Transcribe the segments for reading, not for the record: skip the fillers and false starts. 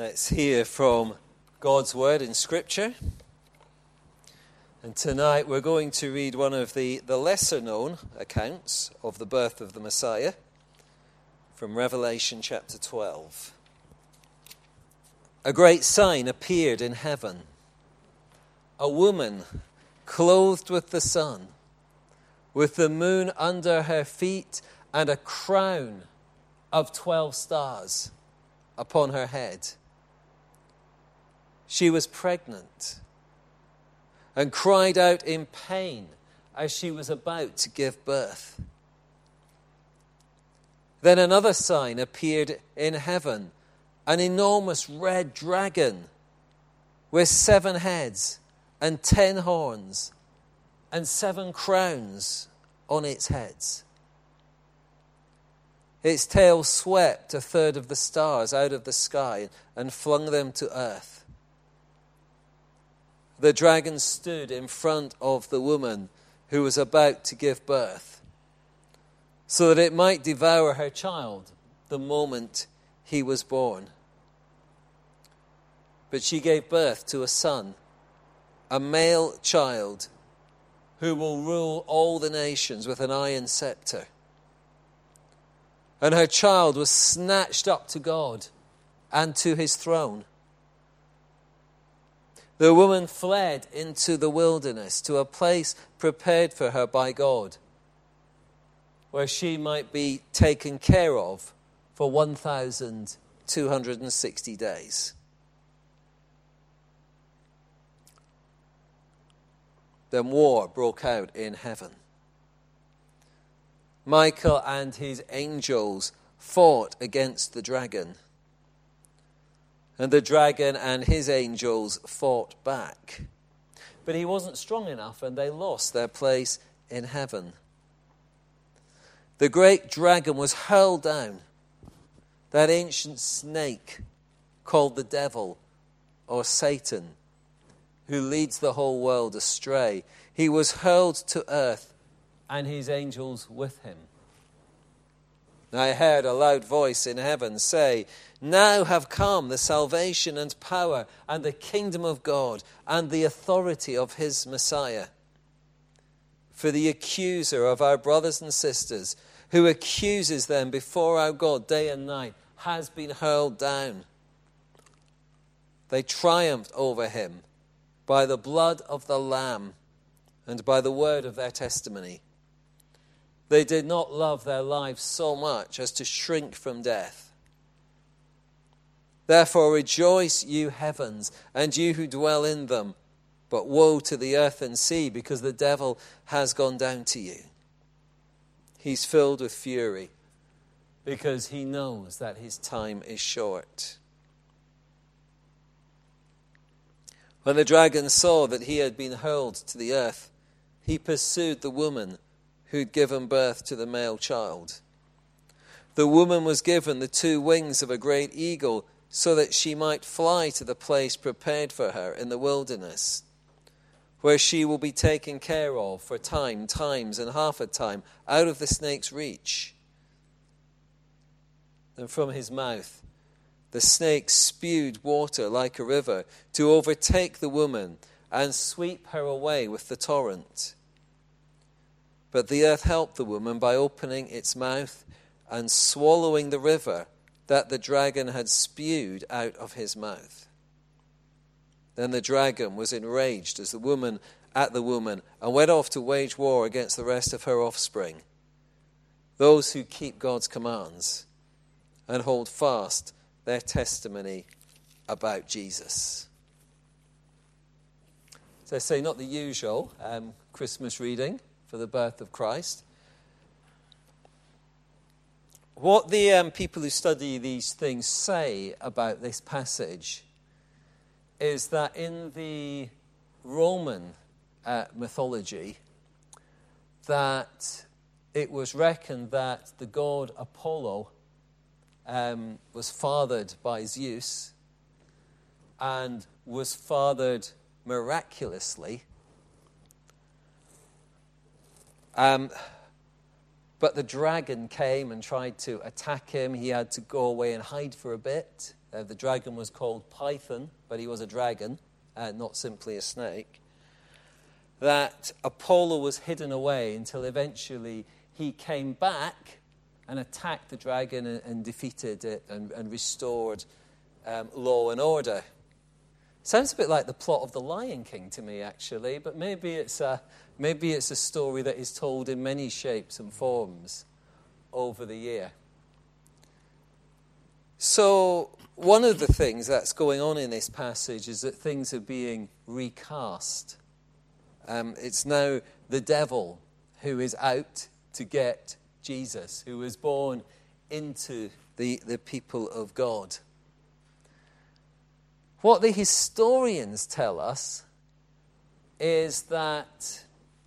Let's hear from God's word in Scripture. And tonight we're going to read one of the lesser-known accounts of the birth of the Messiah from Revelation chapter 12. A great sign appeared in heaven. A woman clothed with the sun, with the moon under her feet, and a crown of 12 stars upon her head. She was pregnant and cried out in pain as she was about to give birth. Then another sign appeared in heaven, an enormous red dragon with 7 heads and 10 horns and 7 crowns on its heads. Its tail swept a third of the stars out of the sky and flung them to earth. The dragon stood in front of the woman who was about to give birth, so that it might devour her child the moment he was born. But she gave birth to a son, a male child, who will rule all the nations with an iron scepter. And her child was snatched up to God and to his throne. The woman fled into the wilderness to a place prepared for her by God, where she might be taken care of for 1,260 days. Then war broke out in heaven. Michael and his angels fought against the dragon. And the dragon and his angels fought back. But he wasn't strong enough, and they lost their place in heaven. The great dragon was hurled down, that ancient snake called the devil or Satan, who leads the whole world astray. He was hurled to earth, and his angels with him. I heard a loud voice in heaven say, "Now have come the salvation and power and the kingdom of God and the authority of his Messiah. For the accuser of our brothers and sisters, who accuses them before our God day and night, has been hurled down. They triumphed over him by the blood of the Lamb and by the word of their testimony. They did not love their lives so much as to shrink from death. Therefore rejoice, you heavens, and you who dwell in them. But woe to the earth and sea, because the devil has gone down to you. He's filled with fury, because he knows that his time is short." When the dragon saw that he had been hurled to the earth, he pursued the woman who'd given birth to the male child. The woman was given the 2 wings of a great eagle, so that she might fly to the place prepared for her in the wilderness, where she will be taken care of for times and half a time, out of the snake's reach. And from his mouth the snake spewed water like a river to overtake the woman and sweep her away with the torrent. But the earth helped the woman by opening its mouth and swallowing the river that the dragon had spewed out of his mouth. Then the dragon was enraged at the woman and went off to wage war against the rest of her offspring, those who keep God's commands and hold fast their testimony about Jesus. So I say, not the usual Christmas reading for the birth of Christ. What the people who study these things say about this passage is that in the Roman mythology, that it was reckoned that the god Apollo was fathered by Zeus and was fathered miraculously. But the dragon came and tried to attack him. He had to go away and hide for a bit. The dragon was called Python, but he was a dragon, not simply a snake. That Apollo was hidden away until eventually he came back and attacked the dragon and defeated it and restored law and order. Sounds a bit like the plot of The Lion King to me, actually, but maybe it's a story that is told in many shapes and forms over the year. So one of the things that's going on in this passage is that things are being recast. It's now the devil who is out to get Jesus, who was born into the people of God. What the historians tell us is that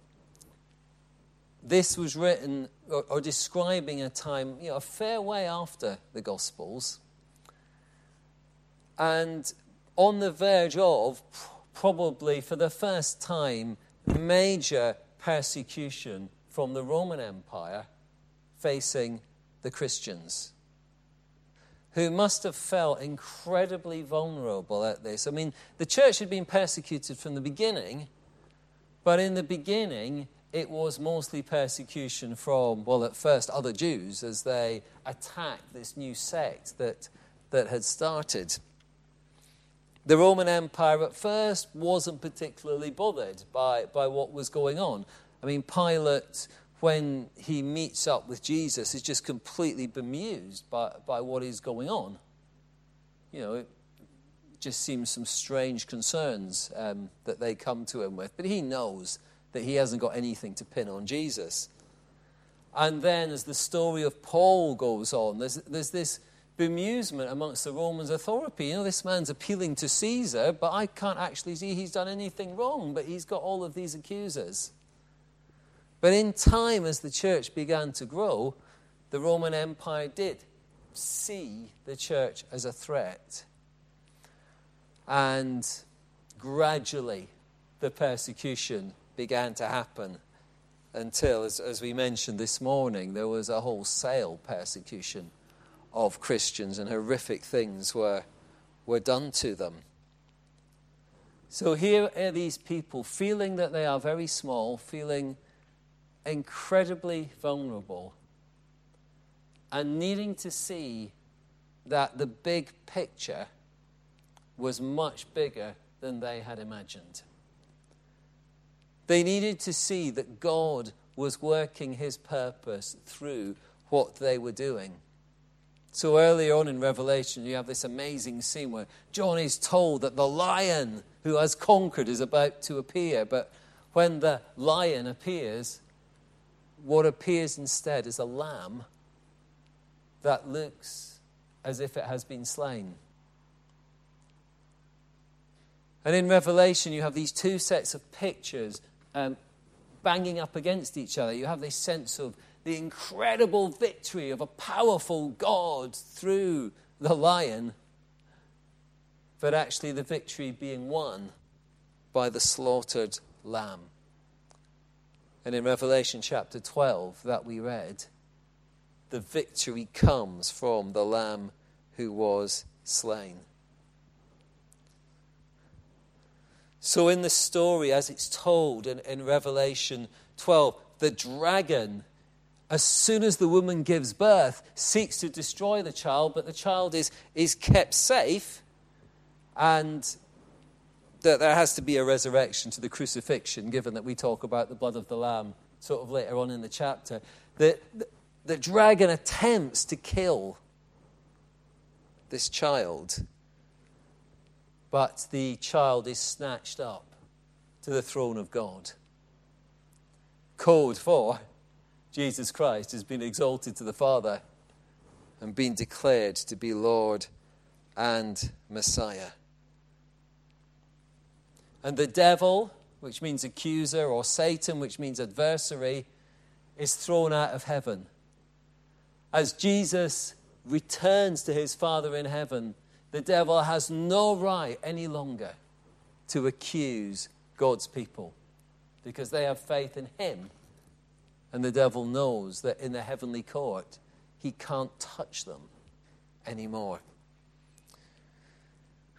this was written or describing a time, a fair way after the Gospels, and on the verge of, probably for the first time, major persecution from the Roman Empire facing the Christians, who must have felt incredibly vulnerable at this. I mean, the church had been persecuted from the beginning, but in the beginning, it was mostly persecution from, at first other Jews as they attacked this new sect that had started. The Roman Empire at first wasn't particularly bothered by what was going on. I mean, Pilate, when he meets up with Jesus, is just completely bemused by what is going on. It just seems some strange concerns that they come to him with. But he knows that he hasn't got anything to pin on Jesus. And then as the story of Paul goes on, there's this bemusement amongst the Romans' authority. This man's appealing to Caesar, but I can't actually see he's done anything wrong, but he's got all of these accusers. But in time, as the church began to grow, the Roman Empire did see the church as a threat. And gradually, the persecution began to happen until, as we mentioned this morning, there was a wholesale persecution of Christians, and horrific things were done to them. So here are these people feeling that they are very small, feeling incredibly vulnerable, and needing to see that the big picture was much bigger than they had imagined. They needed to see that God was working his purpose through what they were doing. So earlier on in Revelation, you have this amazing scene where John is told that the lion who has conquered is about to appear. But when the lion appears, what appears instead is a lamb that looks as if it has been slain. And in Revelation, you have these two sets of pictures banging up against each other. You have this sense of the incredible victory of a powerful God through the lion, but actually the victory being won by the slaughtered lamb. And in Revelation chapter 12 that we read, the victory comes from the lamb who was slain. So in the story, as it's told in Revelation 12, the dragon, as soon as the woman gives birth, seeks to destroy the child, but the child is kept safe, and that there has to be a resurrection to the crucifixion, given that we talk about the blood of the Lamb sort of later on in the chapter. The dragon attempts to kill this child, but the child is snatched up to the throne of God. Code for Jesus Christ has been exalted to the Father and been declared to be Lord and Messiah. And the devil, which means accuser, or Satan, which means adversary, is thrown out of heaven. As Jesus returns to his Father in heaven, the devil has no right any longer to accuse God's people, because they have faith in him. And the devil knows that in the heavenly court, he can't touch them anymore.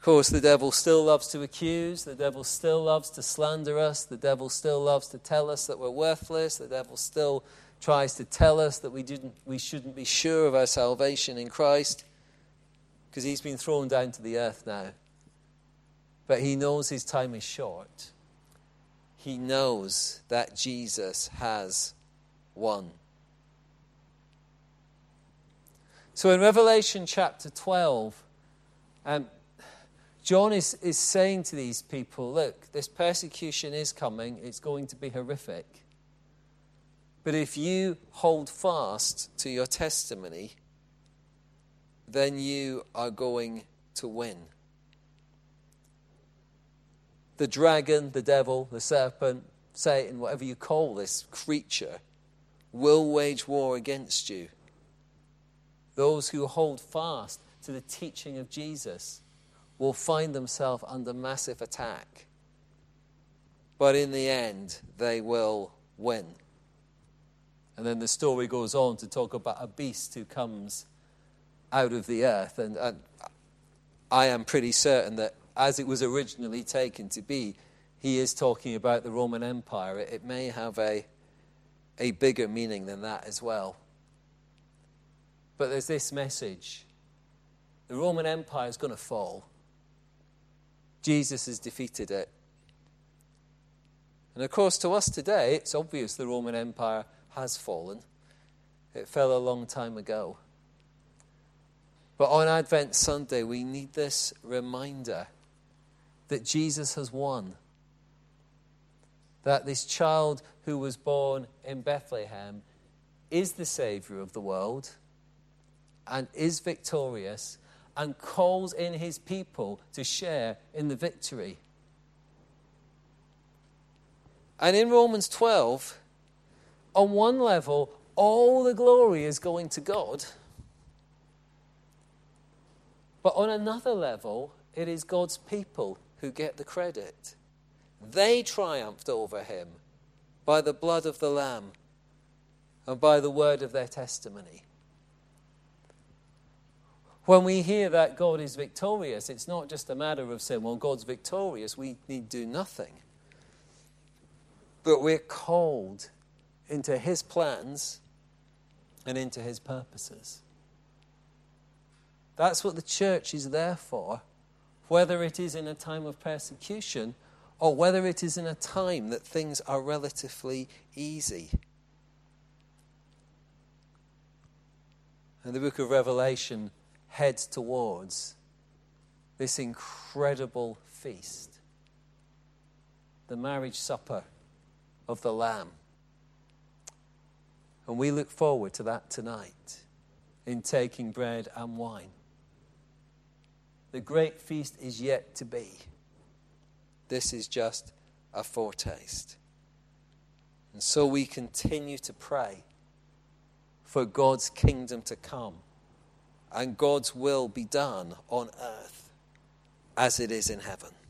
Of course, the devil still loves to accuse. The devil still loves to slander us. The devil still loves to tell us that we're worthless. The devil still tries to tell us that we shouldn't be sure of our salvation in Christ, because he's been thrown down to the earth now. But he knows his time is short. He knows that Jesus has won. So in Revelation chapter 12, John is saying to these people, look, this persecution is coming. It's going to be horrific. But if you hold fast to your testimony, then you are going to win. The dragon, the devil, the serpent, Satan, whatever you call this creature, will wage war against you. Those who hold fast to the teaching of Jesus will find themselves under massive attack. But in the end, they will win. And then the story goes on to talk about a beast who comes out of the earth. And I am pretty certain that as it was originally taken to be, he is talking about the Roman Empire. It may have a bigger meaning than that as well. But there's this message. The Roman Empire is going to fall. Jesus has defeated it. And of course, to us today, it's obvious the Roman Empire has fallen. It fell a long time ago. But on Advent Sunday, we need this reminder that Jesus has won. That this child who was born in Bethlehem is the Saviour of the world and is victorious and calls in his people to share in the victory. And in Romans 12, on one level, all the glory is going to God. But on another level, it is God's people who get the credit. They triumphed over him by the blood of the Lamb and by the word of their testimony. When we hear that God is victorious, it's not just a matter of saying, well, God's victorious, we need do nothing. But we're called into his plans and into his purposes. That's what the church is there for, whether it is in a time of persecution or whether it is in a time that things are relatively easy. And the book of Revelation heads towards this incredible feast, the marriage supper of the Lamb. And we look forward to that tonight in taking bread and wine. The great feast is yet to be. This is just a foretaste. And so we continue to pray for God's kingdom to come and God's will be done on earth as it is in heaven.